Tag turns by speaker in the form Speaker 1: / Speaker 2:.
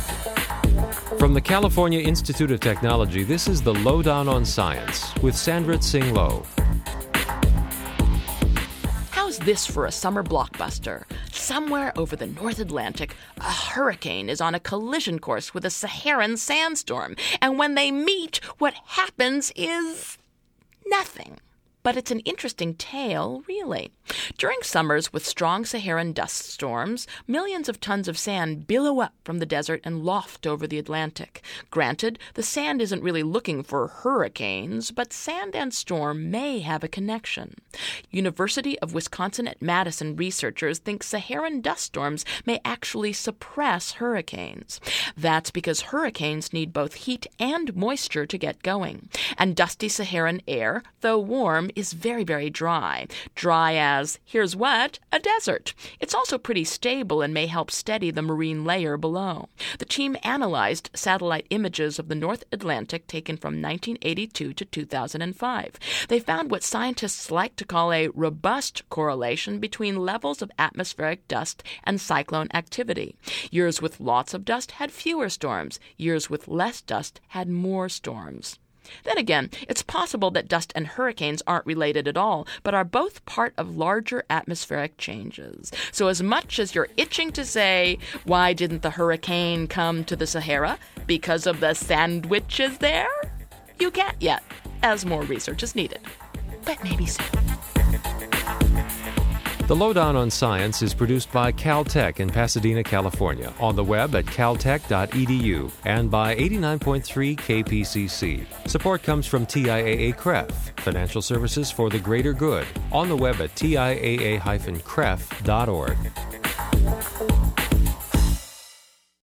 Speaker 1: From the California Institute of Technology, this is the Lowdown on Science with Sandrit Singh Low.
Speaker 2: How's this for a summer blockbuster? Somewhere over the North Atlantic, a hurricane is on a collision course with a Saharan sandstorm. And when they meet, what happens is nothing. But it's an interesting tale, really. During summers with strong Saharan dust storms, millions of tons of sand billow up from the desert and loft over the Atlantic. Granted, the sand isn't really looking for hurricanes, but sand and storm may have a connection. University of Wisconsin at Madison researchers think Saharan dust storms may actually suppress hurricanes. That's because hurricanes need both heat and moisture to get going. And dusty Saharan air, though warm, is very, very dry. Dry as, here's what, a desert. It's also pretty stable and may help steady the marine layer below. The team analyzed satellite images of the North Atlantic taken from 1982 to 2005. They found what scientists like to call a robust correlation between levels of atmospheric dust and cyclone activity. Years with lots of dust had fewer storms. Years with less dust had more storms. Then again, it's possible that dust and hurricanes aren't related at all, but are both part of larger atmospheric changes. So as much as you're itching to say, why didn't the hurricane come to the Sahara? Because of the sandwiches there? You can't yet, as more research is needed. But maybe soon.
Speaker 1: The Lowdown on Science is produced by Caltech in Pasadena, California, on the web at caltech.edu and by 89.3 KPCC. Support comes from TIAA-CREF, Financial Services for the Greater Good, on the web at tiaa-cref.org.